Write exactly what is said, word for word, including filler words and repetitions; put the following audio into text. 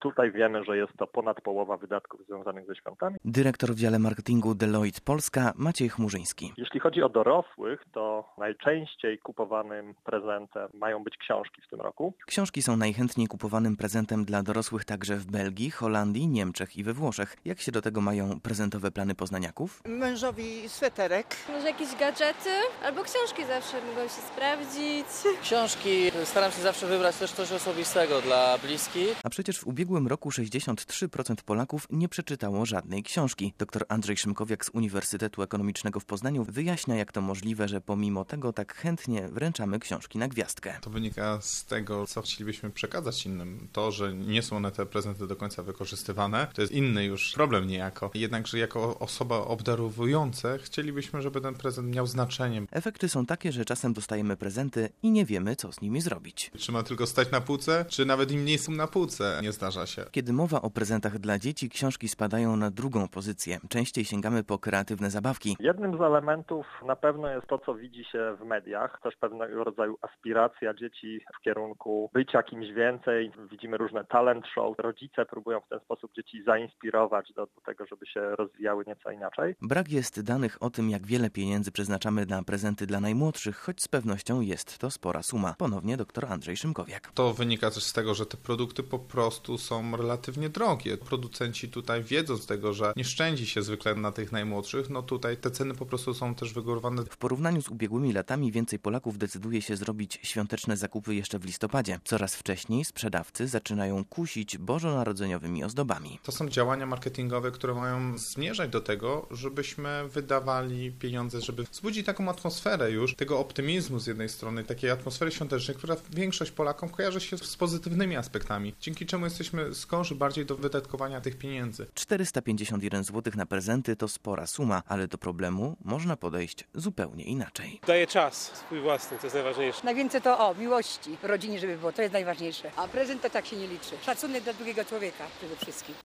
Tutaj wiemy, że jest to ponad połowa wydatków związanych ze świątami. Dyrektor w dziale marketingu Deloitte Polska Maciej Chmurzyński. Jeśli chodzi o dorosłych, to najczęściej kupowanym prezentem mają być książki w tym roku. Książki są najchętniej kupowanym prezentem dla dorosłych także w Belgii, Holandii, Niemczech i we Włoszech. Jak się do tego mają prezentowe plany poznaniaków? Mężowi sweterek. Może jakieś gadżety albo książki zawsze mogą się sprawdzić. Książki staram się zawsze wybrać też coś osobistego dla bliskich. A przecież w ubiegłym roku sześćdziesiąt trzy procent Polaków nie przeczytało żadnej książki. Dr Andrzej Szymkowiak z Uniwersytetu Ekonomicznego w Poznaniu wyjaśnia, jak to możliwe, że pomimo tego tak chętnie wręczamy książki na gwiazdkę. To wynika z tego, co chcielibyśmy przekazać innym. To, że nie są one te prezenty do końca wykorzystywane, to jest inny już problem niejako. Jednakże jako osoba obdarowująca chcielibyśmy, żeby ten prezent miał znaczenie. Efekty są takie, że czasem dostajemy prezenty i nie wiemy, co z nimi zrobić. Czy ma tylko stać na półce, czy nawet im nie są na półce? Nie zdarza się. Kiedy mowa o prezentach dla dzieci, książki spadają na drugą pozycję. Częściej sięgamy po kreatywne zabawki. Jednym z elementów na pewno jest to, co widzi się w mediach. Też pewnego rodzaju aspiracja dzieci w kierunku bycia kimś więcej. Widzimy różne talent show. Rodzice próbują w ten sposób dzieci zainspirować do, do tego, żeby się rozwijały nieco inaczej. Brak jest danych o tym, jak wiele pieniędzy przeznaczamy na prezenty dla najmłodszych, choć z pewnością jest to spora suma. Ponownie dr Andrzej Szymkowiak. To wynika też z tego, że te produkty po prostu są relatywnie drogie. Producenci tutaj wiedzą z tego, że nie szczędzi się zwykle na tych najmłodszych, no tutaj te ceny po prostu są też wygórowane. W porównaniu z ubiegłymi latami więcej Polaków decyduje się zrobić świąteczne zakupy jeszcze w listopadzie. Coraz wcześniej sprzedawcy zaczynają kusić bożonarodzeniowymi ozdobami. To są działania marketingowe, które mają zmierzać do tego, żebyśmy wydawali pieniądze, żeby wzbudzić taką atmosferę już tego optymizmu z jednej strony, takiej atmosfery świątecznej, która większość Polakom kojarzy się z pozytywnymi aspektami, dzięki czemu jesteśmy skądś bardziej do wydatkowania tych pieniędzy. czterysta pięćdziesiąt jeden złotych na prezenty to spora suma, ale do problemu można podejść zupełnie inaczej. Daję czas swój własny, to jest najważniejsze. Najwięcej to o miłości w rodzinie, żeby było, to jest najważniejsze. A prezent to tak się nie liczy. Szacunek dla drugiego człowieka przede wszystkim.